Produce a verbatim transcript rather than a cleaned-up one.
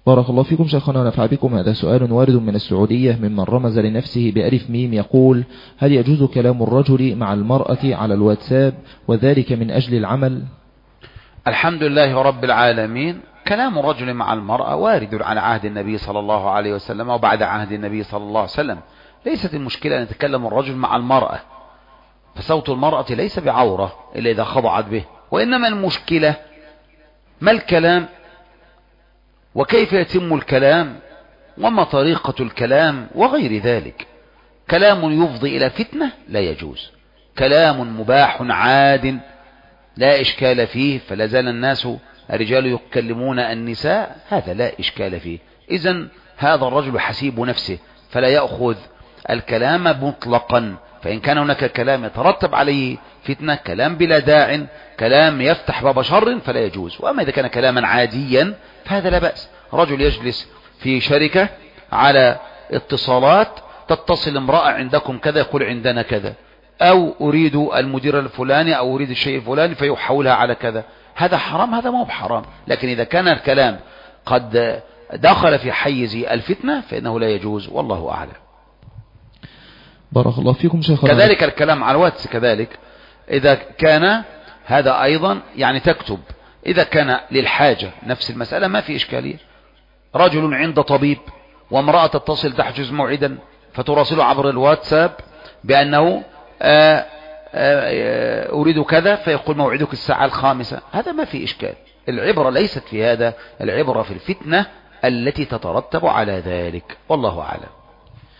بارك الله فيكم شيخنا ونفع بكم. هذا سؤال وارد من السعودية ممن رمز لنفسه بألف ميم، يقول: هل يجوز كلام الرجل مع المرأة على الواتساب وذلك من أجل العمل؟ الحمد لله رب العالمين. كلام الرجل مع المرأة وارد على عهد النبي صلى الله عليه وسلم وبعد عهد النبي صلى الله عليه وسلم. ليست المشكلة أن يتكلم الرجل مع المرأة، فصوت المرأة ليس بعورة إلا إذا خضعت به، وإنما المشكلة ما الكلام وكيف يتم الكلام وما طريقة الكلام وغير ذلك. كلام يفضي إلى فتنة لا يجوز، كلام مباح عاد لا إشكال فيه، فلا زال الناس الرجال يكلمون النساء، هذا لا إشكال فيه. إذن هذا الرجل حسيب نفسه فلا يأخذ الكلام مطلقا، فإن كان هناك كلام يترتب عليه فتنة، كلام بلا داع، كلام يفتح باب شر، فلا يجوز. وأما إذا كان كلاما عاديا فهذا لا بأس. رجل يجلس في شركة على اتصالات، تتصل امرأة عندكم كذا، يقول عندنا كذا، أو أريد المدير الفلاني أو أريد الشيء الفلاني فيحولها على كذا، هذا حرام؟ هذا ما هو بحرام. لكن إذا كان الكلام قد دخل في حيز الفتنة فإنه لا يجوز، والله أعلم. بارك الله فيكم شيخنا. كذلك الكلام على الواتس كذلك إذا كان هذا أيضا يعني تكتب، إذا كان للحاجة نفس المسألة ما في إشكالية. رجل عند طبيب وامرأة تتصل تحجز موعدا فتراسله عبر الواتساب بأنه آآ آآ أريد كذا، فيقول موعدك الساعة الخامسة، هذا ما في إشكال. العبرة ليست في هذا، العبرة في الفتنة التي تترتب على ذلك، والله أعلم.